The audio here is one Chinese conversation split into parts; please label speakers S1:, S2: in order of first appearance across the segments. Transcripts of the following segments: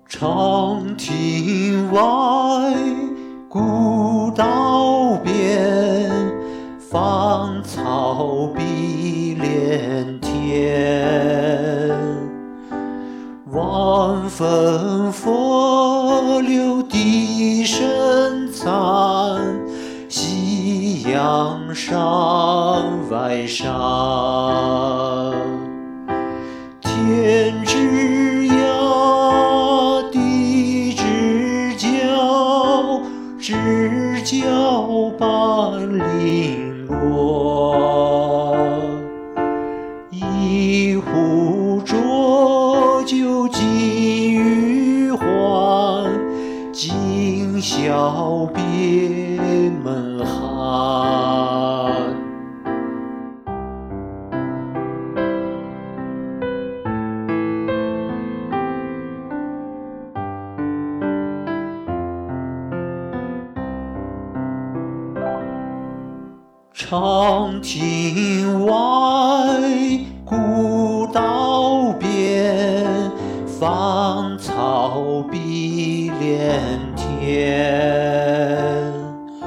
S1: 长亭外，古道边，芳草碧连天。晚风拂柳笛声残，夕阳山外山。天之涯，地之角，知交半零落。一壶浊酒尽余欢，今宵别门寒。长亭外，古道边，芳草碧连天。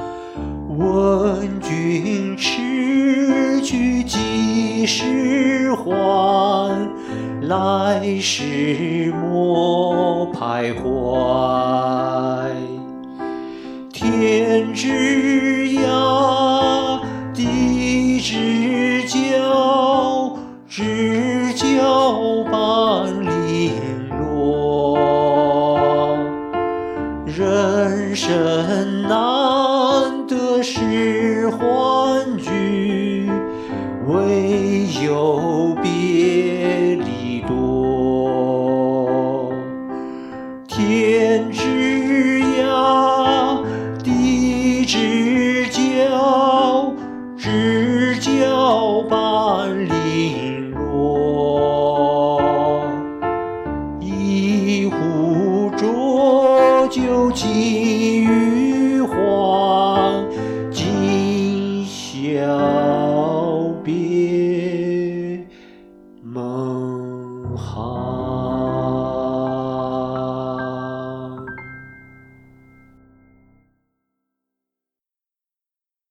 S1: 问君此去几时还？来时莫徘徊。天之涯，地之角，知交半零落。人生难得是欢聚，唯有别离多。天之涯，地之角，知交半零落。一壶浊酒尽余欢，今宵别